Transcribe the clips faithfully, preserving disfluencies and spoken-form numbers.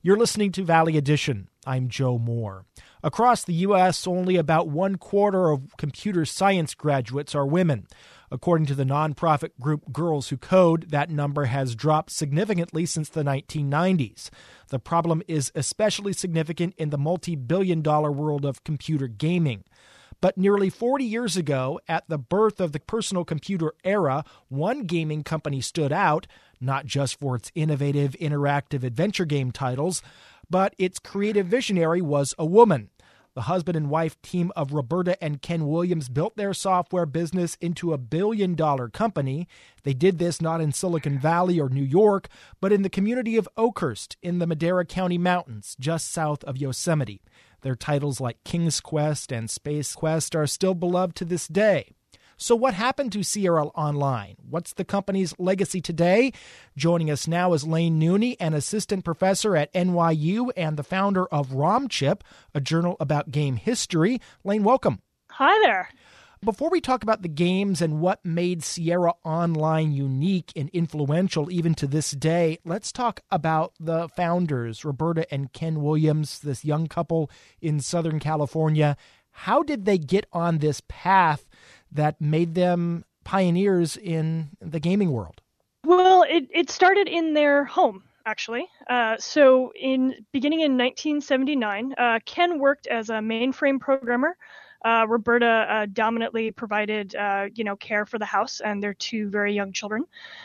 You're listening to Valley Edition. I'm Joe Moore. Across the U S, only about one quarter of computer science graduates are women. According to the nonprofit group Girls Who Code, that number has dropped significantly since the nineteen nineties. The problem is especially significant in the multi-billion dollar world of computer gaming. But nearly forty years ago, at the birth of the personal computer era, one gaming company stood out, not just for its innovative, interactive adventure game titles, but its creative visionary was a woman. The husband and wife team of Roberta and Ken Williams built their software business into a billion-dollar company. They did this not in Silicon Valley or New York, but in the community of Oakhurst in the Madera County Mountains, just south of Yosemite. Their titles like King's Quest and Space Quest are still beloved to this day. So what happened to Sierra Online? What's the company's legacy today? Joining us now is Lane Nooney, an assistant professor at N Y U and the founder of ROMchip, a journal about game history. Lane, welcome. Hi there. Before we talk about the games and what made Sierra Online unique and influential even to this day, let's talk about the founders, Roberta and Ken Williams, this young couple in Southern California. How did they get on this path that made them pioneers in the gaming world? Well, it, it started in their home, actually. Uh, so in beginning in nineteen seventy-nine, uh, Ken worked as a mainframe programmer. Uh, Roberta uh, dominantly provided, uh, you know, care for the house and their two very young children.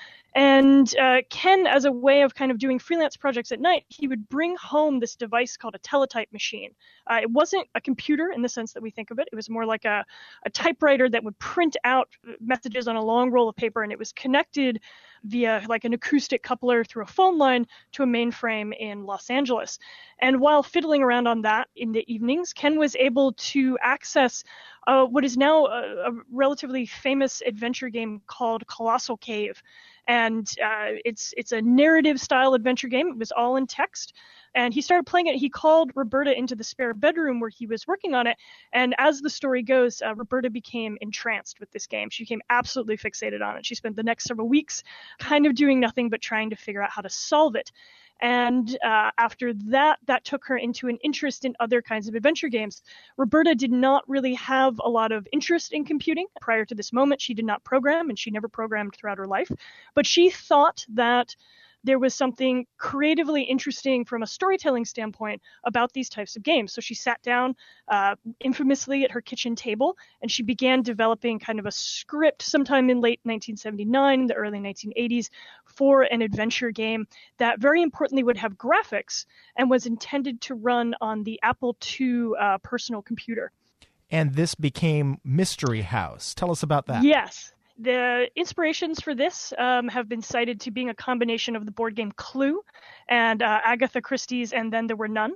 And uh, Ken, as a way of kind of doing freelance projects at night, he would bring home this device called a teletype machine. Uh, it wasn't a computer in the sense that we think of it. It was more like a, a typewriter that would print out messages on a long roll of paper, and it was connected via like an acoustic coupler through a phone line to a mainframe in Los Angeles. And while fiddling around on that in the evenings, Ken was able to access uh, what is now a, a relatively famous adventure game called Colossal Cave. And uh, it's it's a narrative style adventure game. It was all in text. And he started playing it. He called Roberta into the spare bedroom where he was working on it. And as the story goes, uh, Roberta became entranced with this game. She became absolutely fixated on it. She spent the next several weeks kind of doing nothing but trying to figure out how to solve it. And uh, after that, that took her into an interest in other kinds of adventure games. Roberta did not really have a lot of interest in computing. Prior to this moment, she did not program, and she never programmed throughout her life. But she thought that there was something creatively interesting from a storytelling standpoint about these types of games. So she sat down uh, infamously at her kitchen table, and she began developing kind of a script sometime in late nineteen seventy-nine, the early nineteen eighties, for an adventure game that very importantly would have graphics and was intended to run on the Apple two uh, personal computer. And this became Mystery House. Tell us about that. Yes. The inspirations for this um, have been cited to being a combination of the board game Clue and uh, Agatha Christie's And Then There Were None.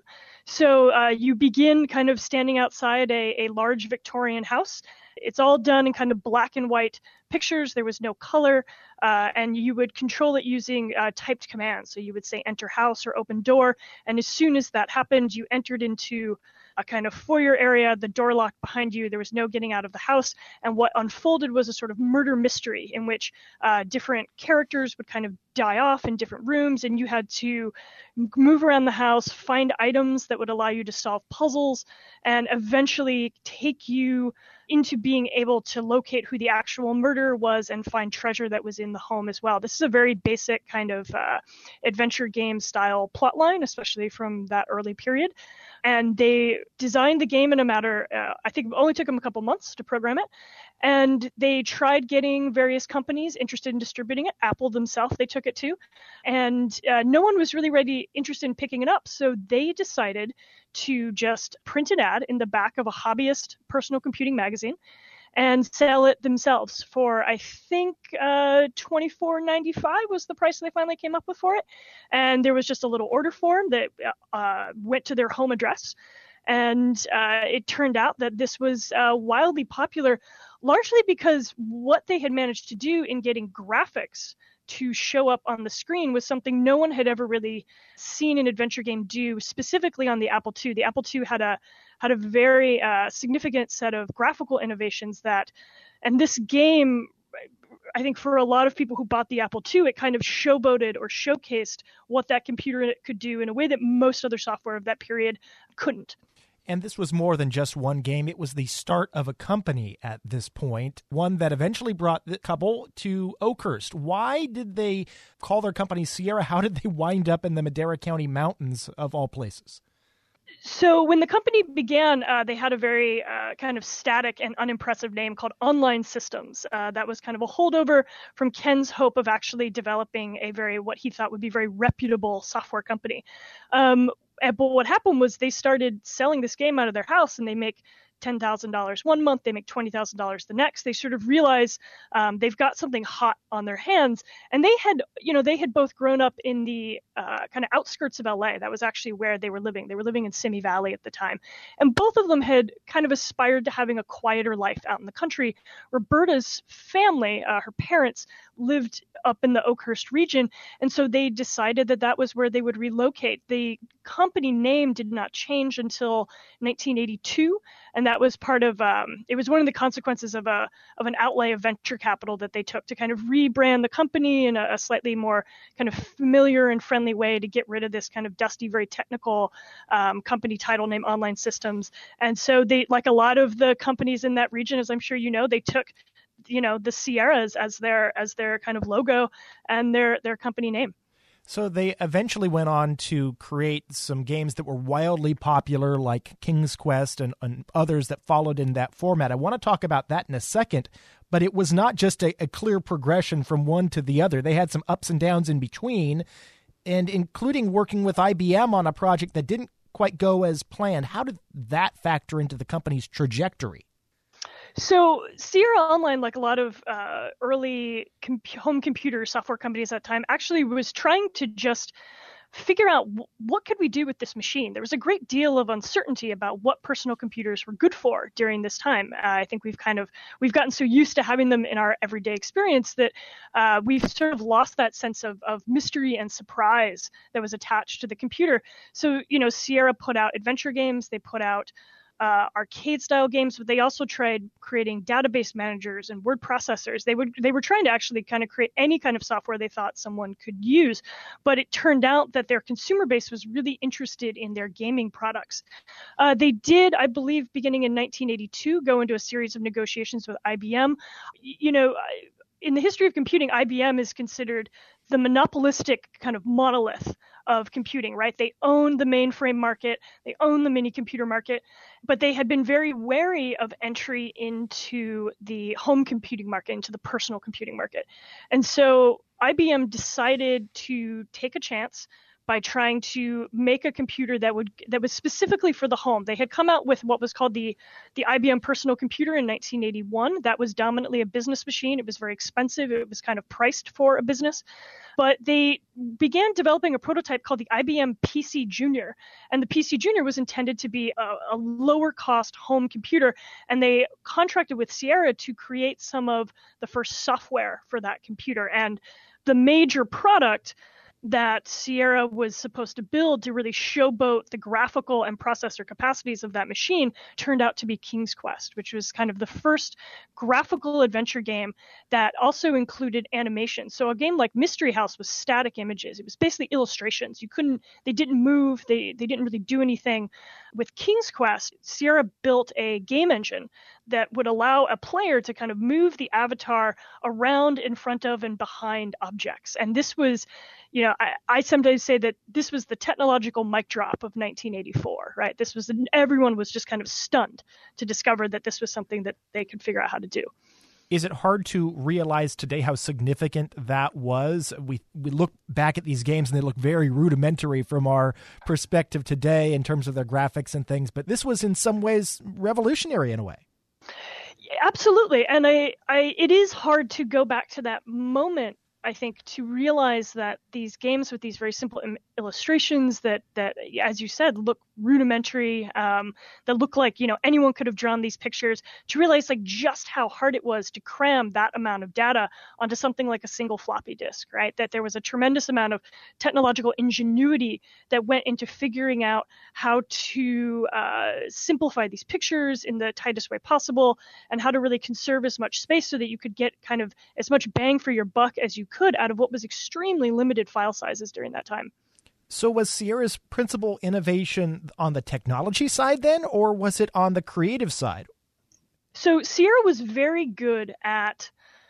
So uh, you begin kind of standing outside a, a large Victorian house. It's all done in kind of black and white pictures. There was no color, uh, and you would control it using uh, typed commands. So you would say enter house or open door, and as soon as that happened, you entered into a kind of foyer area, the door locked behind you, there was no getting out of the house, and what unfolded was a sort of murder mystery in which uh, different characters would kind of die off in different rooms, and you had to move around the house, find items that would allow you to solve puzzles, and eventually take you into being able to locate who the actual murderer was and find treasure that was in the home as well. This is a very basic kind of uh, adventure game style plotline, especially from that early period. And they designed the game in a matter, uh, I think it only took them a couple months to program it. And they tried getting various companies interested in distributing it. Apple themselves, they took it to. And uh, no one was really ready, interested in picking it up. So they decided to just print an ad in the back of a hobbyist personal computing magazine and sell it themselves for, I think, uh, twenty-four ninety-five was the price they finally came up with for it. And there was just a little order form that uh, went to their home address. And uh, it turned out that this was uh, wildly popular, largely because what they had managed to do in getting graphics to show up on the screen was something no one had ever really seen an adventure game do, specifically on the Apple two. The Apple two had a had a very uh, significant set of graphical innovations that, and this game I think for a lot of people who bought the Apple two, it kind of showboated or showcased what that computer could do in a way that most other software of that period couldn't. And this was more than just one game. It was the start of a company at this point, one that eventually brought the couple to Oakhurst. Why did they call their company Sierra? How did they wind up in the Madera County mountains, of all places? So when the company began, uh, they had a very uh, kind of static and unimpressive name called Online Systems. Uh, that was kind of a holdover from Ken's hope of actually developing a very, what he thought would be very reputable software company. Um, but what happened was they started selling this game out of their house, and they make ten thousand dollars one month, they make twenty thousand dollars the next. They sort of realize um, they've got something hot on their hands. And they had, you know, they had both grown up in the uh, kind of outskirts of L A. That was actually where they were living. They were living in Simi Valley at the time. And both of them had kind of aspired to having a quieter life out in the country. Roberta's family, uh, her parents, lived up in the Oakhurst region. And so they decided that that was where they would relocate. The company name did not change until nineteen eighty-two. And that was part of, um, it was one of the consequences of a of an outlay of venture capital that they took to kind of rebrand the company in a, a slightly more kind of familiar and friendly way to get rid of this kind of dusty, very technical um, company title named Online Systems. And so they, like a lot of the companies in that region, as I'm sure you know, they took, you know, the Sierras as their as their kind of logo and their their company name. So they eventually went on to create some games that were wildly popular, like King's Quest and, and others that followed in that format. I want to talk about that in a second, but it was not just a, a clear progression from one to the other. They had some ups and downs in between, and including working with I B M on a project that didn't quite go as planned. How did that factor into the company's trajectory? So Sierra Online, like a lot of uh, early com- home computer software companies at that time, actually was trying to just figure out w- what could we do with this machine. There was a great deal of uncertainty about what personal computers were good for during this time. Uh, I think we've kind of we've gotten so used to having them in our everyday experience that uh, we've sort of lost that sense of of mystery and surprise that was attached to the computer. So you know, Sierra put out adventure games. They put out Uh, arcade-style games, but they also tried creating database managers and word processors. They would they were trying to actually kind of create any kind of software they thought someone could use, but it turned out that their consumer base was really interested in their gaming products. Uh, they did, I believe, beginning in nineteen eighty-two, go into a series of negotiations with I B M. You know, in the history of computing, I B M is considered the monopolistic kind of monolith of computing, right? They own the mainframe market, they own the mini computer market, but they had been very wary of entry into the home computing market, into the personal computing market. And so I B M decided to take a chance by trying to make a computer that would that was specifically for the home. They had come out with what was called the the I B M personal computer in nineteen eighty-one. That was dominantly a business machine. It was very expensive. It was kind of priced for a business. But they began developing a prototype called the I B M P C Junior. And the P C Junior was intended to be a, a lower cost home computer. And they contracted with Sierra to create some of the first software for that computer. And the major product that Sierra was supposed to build to really showboat the graphical and processor capacities of that machine turned out to be King's Quest, which was kind of the first graphical adventure game that also included animation. So a game like Mystery House was static images. It was basically illustrations. You couldn't, they didn't move. They, they didn't really do anything. With King's Quest, Sierra built a game engine that would allow a player to kind of move the avatar around, in front of, and behind objects. And this was, you know, I, I sometimes say that this was the technological mic drop of nineteen eighty-four, right? This was, everyone was just kind of stunned to discover that this was something that they could figure out how to do. Is it hard to realize today how significant that was? We we look back at these games and they look very rudimentary from our perspective today in terms of their graphics and things, but this was in some ways revolutionary in a way. Absolutely. And I, I, it is hard to go back to that moment, I think, to realize that these games with these very simple im- illustrations that, that, as you said, look rudimentary, um, that look like, you know, anyone could have drawn these pictures, to realize like just how hard it was to cram that amount of data onto something like a single floppy disk, right? That there was a tremendous amount of technological ingenuity that went into figuring out how to uh, simplify these pictures in the tightest way possible, and how to really conserve as much space so that you could get kind of as much bang for your buck as you could out of what was extremely limited file sizes during that time. So was Sierra's principal innovation on the technology side then, or was it on the creative side? So Sierra was very good at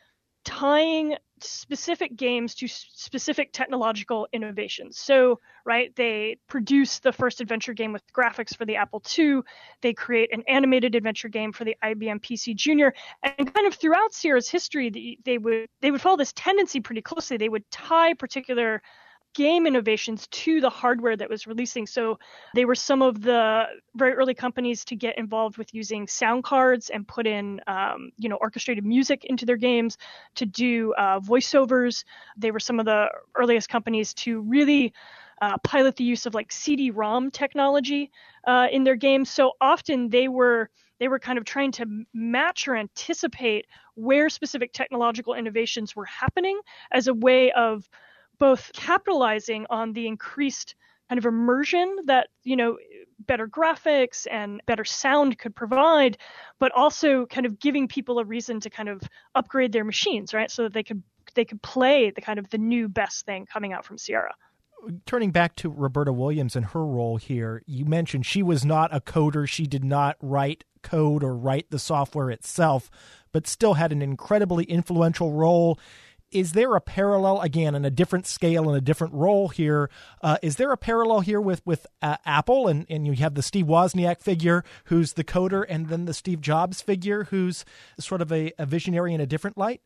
tying specific games to specific technological innovations. So, right, they produce the first adventure game with graphics for the Apple two. They create an animated adventure game for the I B M P C Junior. And kind of throughout Sierra's history, they would they would follow this tendency pretty closely. They would tie particular game innovations to the hardware that was releasing. So they were some of the very early companies to get involved with using sound cards and put in, um, you know, orchestrated music into their games, to do uh, voiceovers. They were some of the earliest companies to really uh, pilot the use of like C D ROM technology uh, in their games. So often they were they were kind of trying to match or anticipate where specific technological innovations were happening, as a way of both capitalizing on the increased kind of immersion that, you know, better graphics and better sound could provide, but also kind of giving people a reason to kind of upgrade their machines, right? So that they could they could play the kind of the new best thing coming out from Sierra. Turning back to Roberta Williams and her role here, you mentioned she was not a coder. She did not write code or write the software itself, but still had an incredibly influential role. Is there a parallel, again, in a different scale and a different role here? Uh, is there a parallel here with, with uh, Apple? And, and you have the Steve Wozniak figure, who's the coder, and then the Steve Jobs figure, who's sort of a, a visionary in a different light?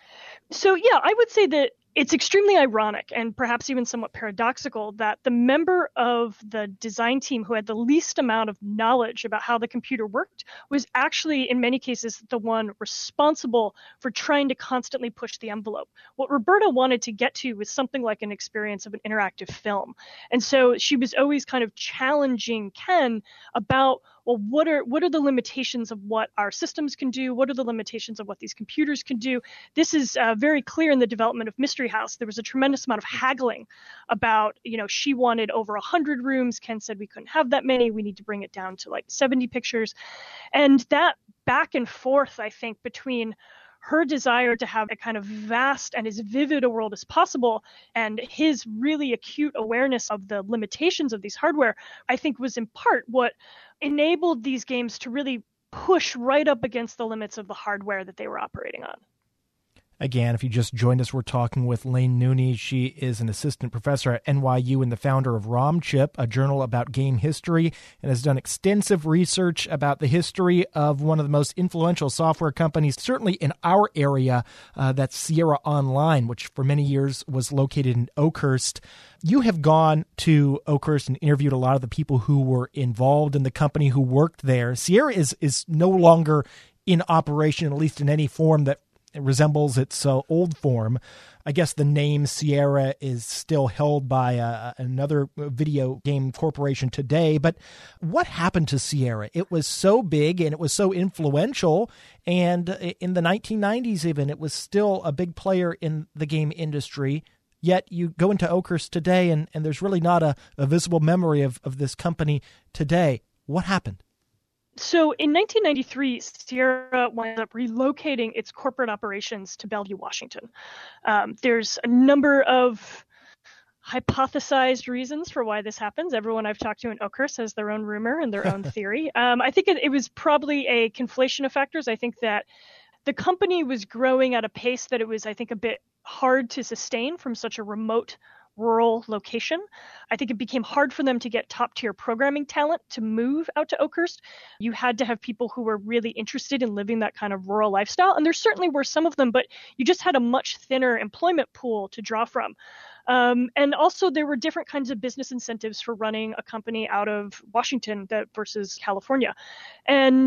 So, yeah, I would say that it's extremely ironic and perhaps even somewhat paradoxical that the member of the design team who had the least amount of knowledge about how the computer worked was actually, in many cases, the one responsible for trying to constantly push the envelope. What Roberta wanted to get to was something like an experience of an interactive film. And so she was always kind of challenging Ken about, well, what are what are the limitations of what our systems can do? What are the limitations of what these computers can do? This is uh, very clear in the development of Mystery House. There was a tremendous amount of haggling about, you know, she wanted over one hundred rooms. Ken said we couldn't have that many. We need to bring it down to like seventy pictures. And that back and forth, I think, between her desire to have a kind of vast and as vivid a world as possible, and his really acute awareness of the limitations of these hardware, I think was in part what enabled these games to really push right up against the limits of the hardware that they were operating on. Again, if you just joined us, we're talking with Lane Nooney. She is an assistant professor at N Y U and the founder of ROMchip, a journal about game history, and has done extensive research about the history of one of the most influential software companies, certainly in our area, uh, that's Sierra Online, which for many years was located in Oakhurst. You have gone to Oakhurst and interviewed a lot of the people who were involved in the company, who worked there. Sierra is is no longer in operation, at least in any form that it resembles its uh, old form. I guess the name Sierra is still held by uh, another video game corporation today. But what happened to Sierra? It was so big and it was so influential. And in the nineteen nineties even, it was still a big player in the game industry. Yet you go into Oakhurst today and, and there's really not a, a visible memory of, of this company today. What happened? So in nineteen ninety-three, Sierra wound up relocating its corporate operations to Bellevue, Washington. Um, there's a number of hypothesized reasons for why this happens. Everyone I've talked to in Oakhurst has their own rumor and their own theory. Um, I think it, it was probably a conflation of factors. I think that the company was growing at a pace that it was, I think, a bit hard to sustain from such a remote rural location. I think it became hard for them to get top tier programming talent to move out to Oakhurst. You had to have people who were really interested in living that kind of rural lifestyle. And there certainly were some of them, but you just had a much thinner employment pool to draw from. Um, and also there were different kinds of business incentives for running a company out of Washington that versus California. And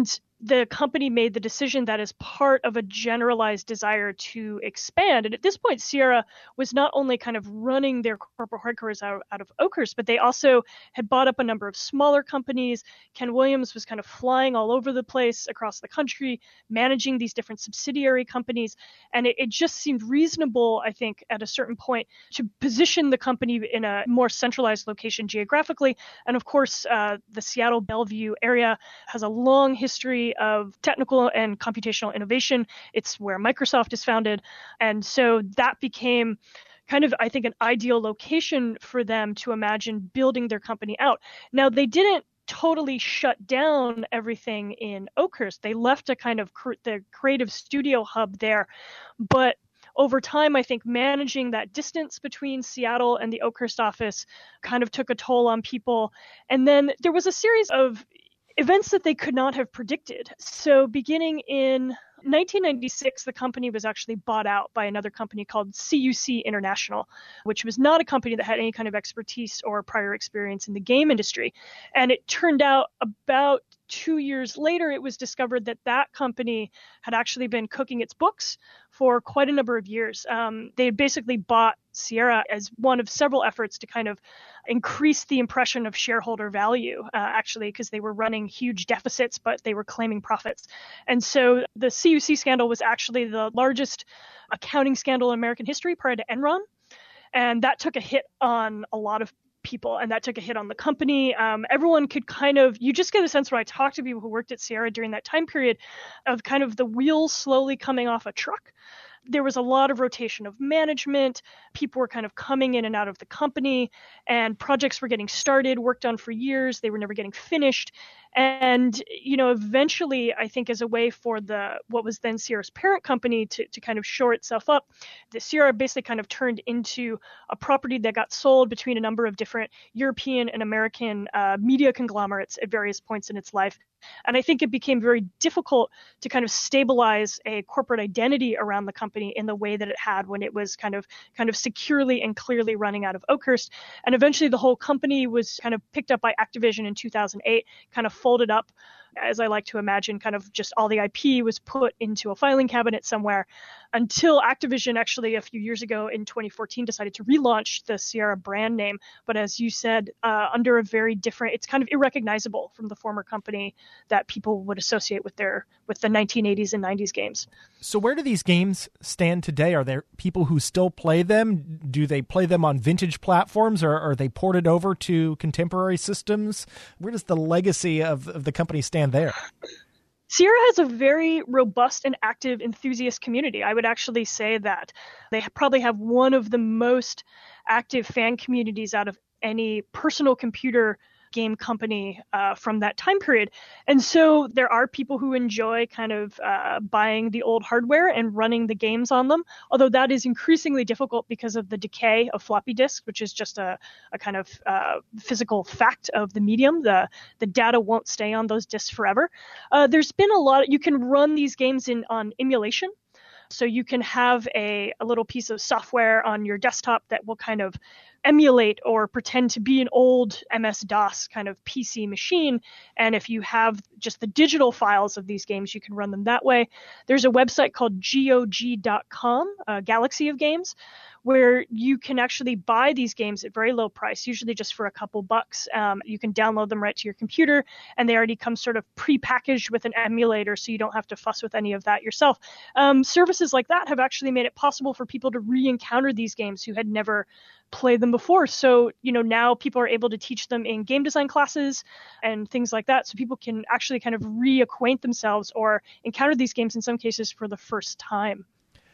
the company made the decision that as part of a generalized desire to expand, and at this point, Sierra was not only kind of running their corporate headquarters out, out of Oakhurst, but they also had bought up a number of smaller companies. Ken Williams was kind of flying all over the place across the country, managing these different subsidiary companies. And it, it just seemed reasonable, I think, at a certain point to position the company in a more centralized location geographically. And of course, uh, the Seattle Bellevue area has a long history of technical and computational innovation. It's where Microsoft is founded. And so that became kind of, I think, an ideal location for them to imagine building their company out. Now, they didn't totally shut down everything in Oakhurst. They left a kind of cr- the creative studio hub there. But over time, I think managing that distance between Seattle and the Oakhurst office kind of took a toll on people. And then there was a series of events that they could not have predicted. So beginning in nineteen ninety-six, the company was actually bought out by another company called C U C International, which was not a company that had any kind of expertise or prior experience in the game industry. And it turned out about two years later, it was discovered that that company had actually been cooking its books for quite a number of years. Um, they had basically bought Sierra as one of several efforts to kind of increase the impression of shareholder value, uh, actually, because they were running huge deficits, but they were claiming profits. And so the C U C scandal was actually the largest accounting scandal in American history prior to Enron. And that took a hit on a lot of people, and that took a hit on the company. Um, everyone could kind of, you just get a sense when I talk to people who worked at Sierra during that time period of kind of the wheels slowly coming off a truck. There was a lot of rotation of management. People were kind of coming in and out of the company, and projects were getting started, worked on for years. They were never getting finished. And, you know, eventually, I think as a way for the what was then Sierra's parent company to, to kind of shore itself up, the Sierra basically kind of turned into a property that got sold between a number of different European and American uh, media conglomerates at various points in its life. And I think it became very difficult to kind of stabilize a corporate identity around the company in the way that it had when it was kind of kind of securely and clearly running out of Oakhurst. And eventually the whole company was kind of picked up by Activision in two thousand eight, kind of folded up, as I like to imagine, kind of just all the I P was put into a filing cabinet somewhere, until Activision actually a few years ago in twenty fourteen decided to relaunch the Sierra brand name. But as you said, uh, under a very different, it's kind of irrecognizable from the former company that people would associate with their with the nineteen eighties and nineties games. So where do these games stand today? Are there people who still play them? Do they play them on vintage platforms, or are they ported over to contemporary systems? Where does the legacy of, of the company stand there? Sierra has a very robust and active enthusiast community. I would actually say that they probably have one of the most active fan communities out of any personal computer game company uh, from that time period. And so there are people who enjoy kind of uh, buying the old hardware and running the games on them, although that is increasingly difficult because of the decay of floppy disks, which is just a, a kind of uh, physical fact of the medium. The, the data won't stay on those disks forever. Uh, there's been a lot, of, you can run these games in on emulation. So you can have a, a little piece of software on your desktop that will kind of emulate or pretend to be an old M S DOS kind of P C machine. And if you have just the digital files of these games, you can run them that way. There's a website called G O G dot com, a Galaxy of Games, where you can actually buy these games at very low price, usually just for a couple bucks. Um, you can download them right to your computer, and they already come sort of pre-packaged with an emulator, so you don't have to fuss with any of that yourself. Um, services like that have actually made it possible for people to re-encounter these games who had never played them before. So, you know, now people are able to teach them in game design classes and things like that. So people can actually kind of reacquaint themselves or encounter these games in some cases for the first time.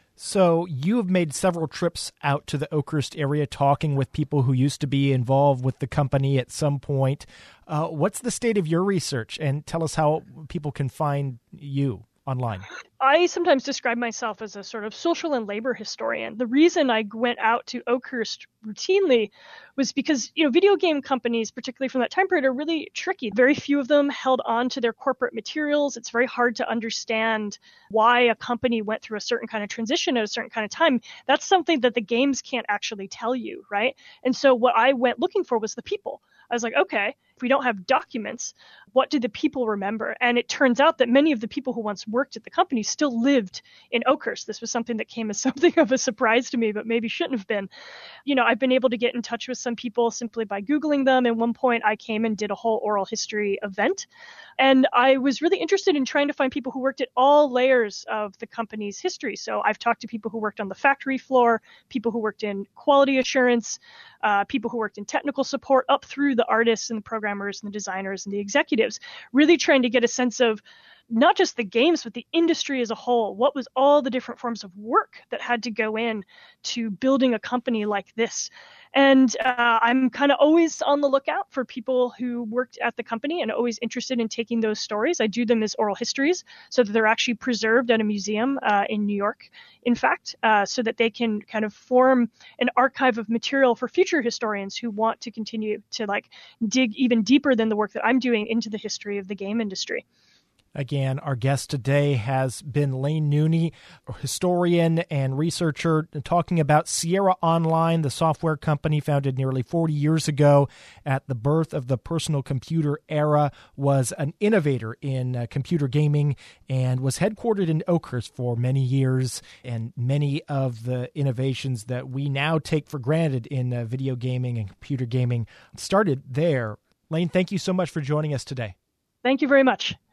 So you have made several trips out to the Oakhurst area talking with people who used to be involved with the company at some point. Uh, what's the state of your research? And tell us how people can find you online. I sometimes describe myself as a sort of social and labor historian. The reason I went out to Oakhurst routinely was because, you know, video game companies, particularly from that time period, are really tricky. Very few of them held on to their corporate materials. It's very hard to understand why a company went through a certain kind of transition at a certain kind of time. That's something that the games can't actually tell you, right? And so what I went looking for was the people. I was like, okay, if we don't have documents, what did the people remember? And it turns out that many of the people who once worked at the company still lived in Oakhurst. This was something that came as something of a surprise to me, but maybe shouldn't have been. You know, I've been able to get in touch with some people simply by Googling them. At one point, I came and did a whole oral history event. And I was really interested in trying to find people who worked at all layers of the company's history. So I've talked to people who worked on the factory floor, people who worked in quality assurance, uh, people who worked in technical support, up through the artists and the programmers and the designers and the executives, really trying to get a sense of not just the games, but the industry as a whole. What was all the different forms of work that had to go in to building a company like this? And uh, I'm kind of always on the lookout for people who worked at the company and always interested in taking those stories. I do them as oral histories so that they're actually preserved at a museum uh, in New York, in fact, uh, so that they can kind of form an archive of material for future historians who want to continue to like dig even deeper than the work that I'm doing into the history of the game industry. Again, our guest today has been Lane Nooney, a historian and researcher, talking about Sierra Online, the software company founded nearly forty years ago at the birth of the personal computer era, was an innovator in uh, computer gaming and was headquartered in Oakhurst for many years. And many of the innovations that we now take for granted in uh, video gaming and computer gaming started there. Lane, thank you so much for joining us today. Thank you very much.